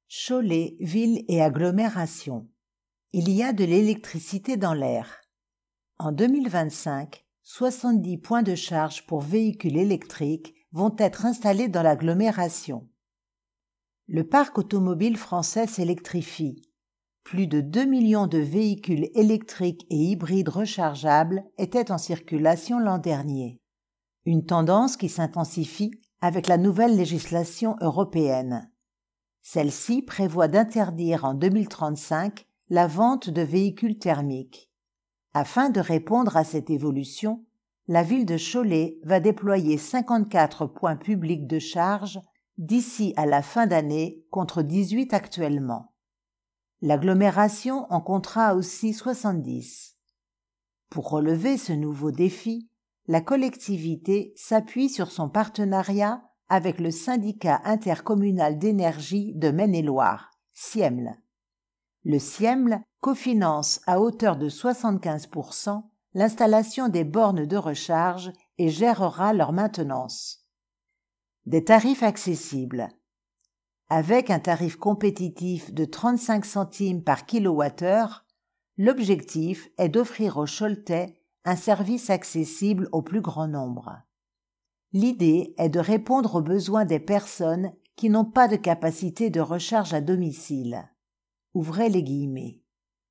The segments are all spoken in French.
Cholet, ville et agglomération. Il y a de l'électricité dans l'air. En 2025, 70 points de charge pour véhicules électriques vont être installés dans l'agglomération. Le parc automobile français s'électrifie. Plus de 2 millions de véhicules électriques et hybrides rechargeables étaient en circulation l'an dernier. Une tendance qui s'intensifie avec la nouvelle législation européenne. Celle-ci prévoit d'interdire en 2035 la vente de véhicules thermiques. Afin de répondre à cette évolution, la ville de Cholet va déployer 54 points publics de charge d'ici à la fin d'année contre 18 actuellement. L'agglomération en comptera aussi 70. Pour relever ce nouveau défi, la collectivité s'appuie sur son partenariat avec le syndicat intercommunal d'énergie de Maine-et-Loire, SIEML. Le SIEML cofinance à hauteur de 75% l'installation des bornes de recharge et gérera leur maintenance. Des tarifs accessibles. Avec un tarif compétitif de 35 centimes par kilowattheure, l'objectif est d'offrir aux Choletais un service accessible au plus grand nombre. L'idée est de répondre aux besoins des personnes qui n'ont pas de capacité de recharge à domicile. Ouvrez les guillemets.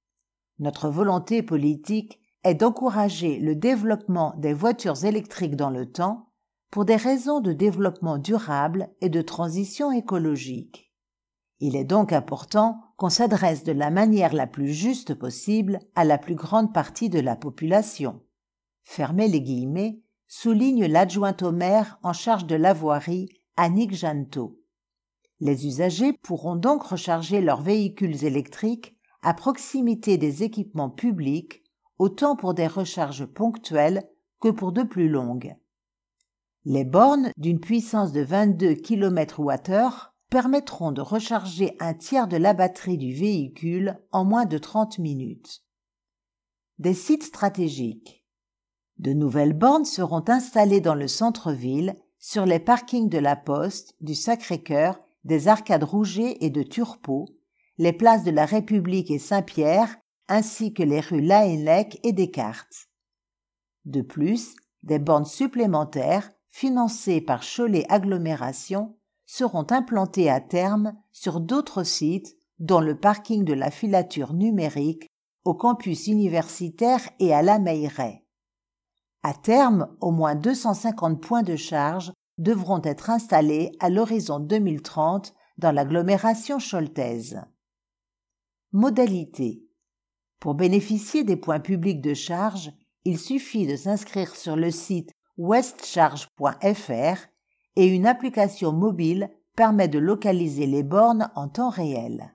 Notre volonté politique est d'encourager le développement des voitures électriques dans le temps pour des raisons de développement durable et de transition écologique. Il est donc important qu'on s'adresse de la manière la plus juste possible à la plus grande partie de la population. Fermez les guillemets, souligne l'adjointe au maire en charge de la voirie, Annick Jantot. Les usagers pourront donc recharger leurs véhicules électriques à proximité des équipements publics, autant pour des recharges ponctuelles que pour de plus longues. Les bornes d'une puissance de 22 kWh permettront de recharger un tiers de la batterie du véhicule en moins de 30 minutes. Des sites stratégiques. De nouvelles bornes seront installées dans le centre-ville, sur les parkings de la Poste, du Sacré-Cœur, des Arcades Rouget et de Turpot, les places de la République et Saint-Pierre, ainsi que les rues Laënnec et Descartes. De plus, des bornes supplémentaires, financées par Cholet Agglomération, seront implantées à terme sur d'autres sites, dont le parking de la filature numérique, au campus universitaire et à la Meilleraie. À terme, au moins 250 points de charge devront être installés à l'horizon 2030 dans l'agglomération choletaise. Modalités. Pour bénéficier des points publics de charge, il suffit de s'inscrire sur le site westcharge.fr et une application mobile permet de localiser les bornes en temps réel.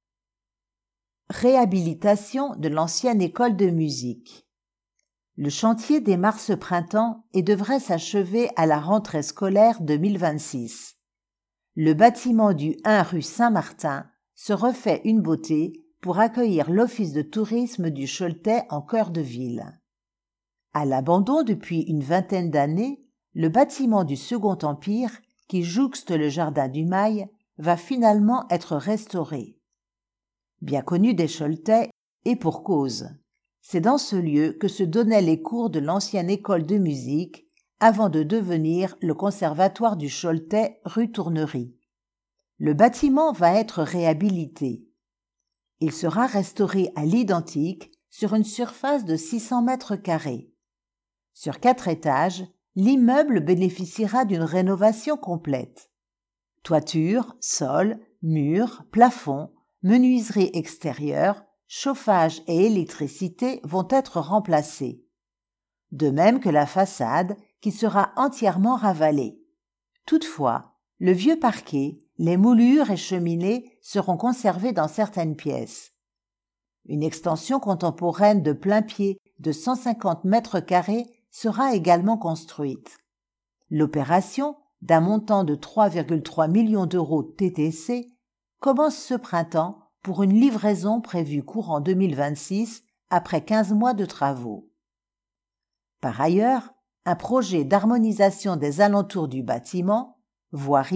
Réhabilitation de l'ancienne école de musique. Le chantier démarre ce printemps et devrait s'achever à la rentrée scolaire 2026. Le bâtiment du 1 rue Saint-Martin se refait une beauté pour accueillir l'office de tourisme du Choletais en cœur de ville. À l'abandon depuis une vingtaine d'années, le bâtiment du Second Empire, qui jouxte le jardin du Mail, va finalement être restauré. Bien connu des Choletais, et pour cause. C'est dans ce lieu que se donnaient les cours de l'ancienne école de musique avant de devenir le conservatoire du Choletais rue Tournerie. Le bâtiment va être réhabilité. Il sera restauré à l'identique sur une surface de 600 mètres carrés. Sur 4 étages, l'immeuble bénéficiera d'une rénovation complète. Toiture, sol, murs, plafond, menuiserie extérieure, chauffage et électricité vont être remplacés. De même que la façade qui sera entièrement ravalée. Toutefois, le vieux parquet, les moulures et cheminées seront conservés dans certaines pièces. Une extension contemporaine de plain-pied de 150 mètres carrés sera également construite. L'opération, d'un montant de 3,3 millions d'euros TTC, commence ce printemps pour une livraison prévue courant 2026 après 15 mois de travaux. Par ailleurs, un projet d'harmonisation des alentours du bâtiment, voirie,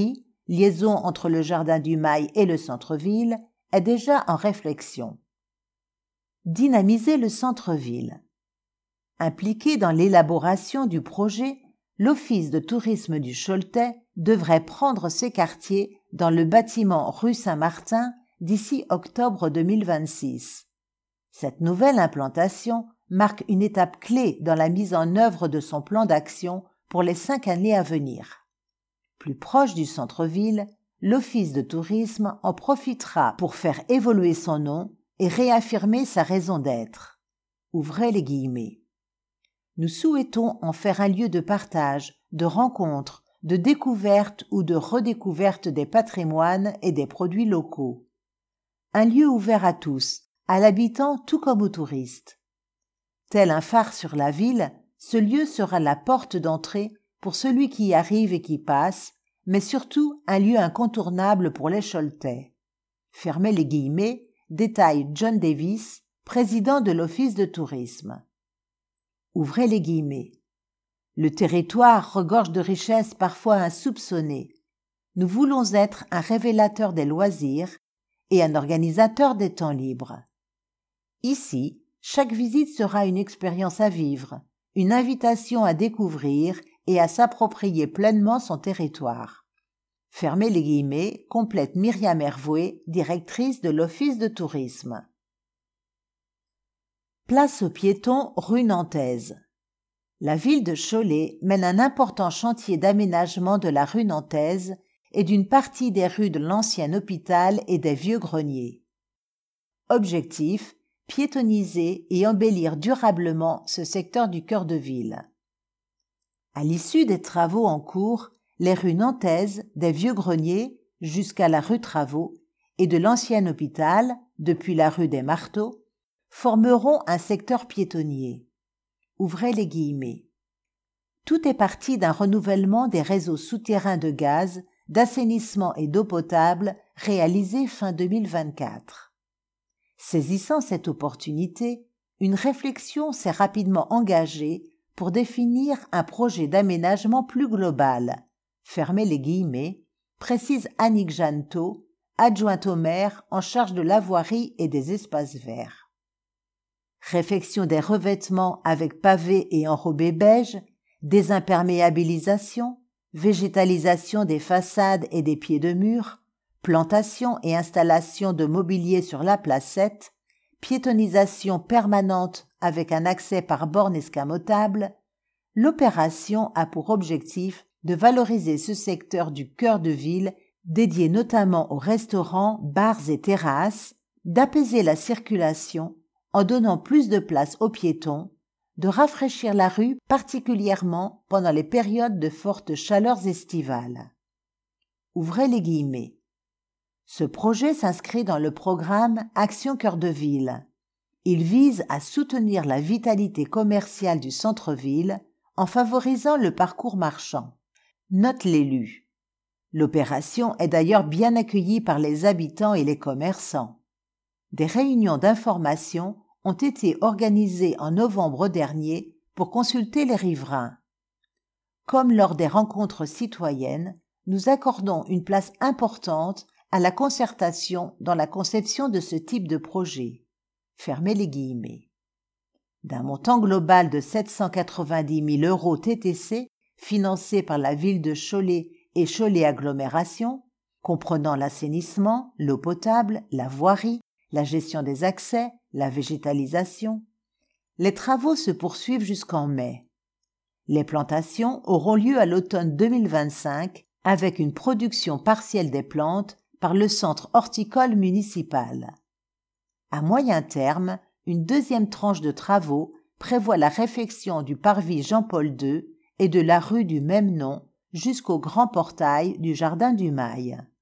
liaison entre le jardin du Mail et le centre-ville, est déjà en réflexion. Dynamiser le centre-ville. Impliqué dans l'élaboration du projet, l'Office de tourisme du Choletais devrait prendre ses quartiers dans le bâtiment rue Saint-Martin d'ici octobre 2026. Cette nouvelle implantation marque une étape clé dans la mise en œuvre de son plan d'action pour les 5 années à venir. Plus proche du centre-ville, l'Office de tourisme en profitera pour faire évoluer son nom et réaffirmer sa raison d'être. Ouvrez les guillemets. Nous souhaitons en faire un lieu de partage, de rencontre, de découverte ou de redécouverte des patrimoines et des produits locaux. Un lieu ouvert à tous, à l'habitant tout comme aux touristes. Tel un phare sur la ville, ce lieu sera la porte d'entrée pour celui qui y arrive et qui passe, mais surtout un lieu incontournable pour les Choletais. Fermez les guillemets, détaille John Davis, président de l'Office de tourisme. Ouvrez les guillemets. Le territoire regorge de richesses parfois insoupçonnées. Nous voulons être un révélateur des loisirs et un organisateur des temps libres. Ici, chaque visite sera une expérience à vivre, une invitation à découvrir et à s'approprier pleinement son territoire. Fermez les guillemets, complète Myriam Hervoué, directrice de l'Office de tourisme. Place aux piétons rue Nantaise. La ville de Cholet mène un important chantier d'aménagement de la rue Nantaise et d'une partie des rues de l'ancien hôpital et des vieux greniers. Objectif, piétonniser et embellir durablement ce secteur du cœur de ville. À l'issue des travaux en cours, les rues Nantaises, des vieux greniers jusqu'à la rue Travaux et de l'ancien hôpital, depuis la rue des Marteaux, formeront un secteur piétonnier. Ouvrez les guillemets. Tout est parti d'un renouvellement des réseaux souterrains de gaz, d'assainissement et d'eau potable réalisé fin 2024. Saisissant cette opportunité, une réflexion s'est rapidement engagée pour définir un projet d'aménagement plus global. Fermez les guillemets, précise Annick Janto, adjointe au maire en charge de la voirie et des espaces verts. Réfection des revêtements avec pavés et enrobés beige, désimperméabilisation, végétalisation des façades et des pieds de mur, plantation et installation de mobilier sur la placette, piétonisation permanente avec un accès par borne escamotable, l'opération a pour objectif de valoriser ce secteur du cœur de ville dédié notamment aux restaurants, bars et terrasses, d'apaiser la circulation en donnant plus de place aux piétons, de rafraîchir la rue particulièrement pendant les périodes de fortes chaleurs estivales. Ouvrez les guillemets. Ce projet s'inscrit dans le programme Action Cœur de Ville. Il vise à soutenir la vitalité commerciale du centre-ville en favorisant le parcours marchand. Note l'élu. L'opération est d'ailleurs bien accueillie par les habitants et les commerçants. Des réunions d'information ont été organisées en novembre dernier pour consulter les riverains. Comme lors des rencontres citoyennes, nous accordons une place importante à la concertation dans la conception de ce type de projet. Fermez les guillemets. D'un montant global de 790 000 € TTC, financé par la ville de Cholet et Cholet Agglomération, comprenant l'assainissement, l'eau potable, la voirie, la gestion des accès, la végétalisation. Les travaux se poursuivent jusqu'en mai. Les plantations auront lieu à l'automne 2025 avec une production partielle des plantes par le centre horticole municipal. À moyen terme, une deuxième tranche de travaux prévoit la réfection du parvis Jean-Paul II et de la rue du même nom jusqu'au grand portail du jardin du Mail.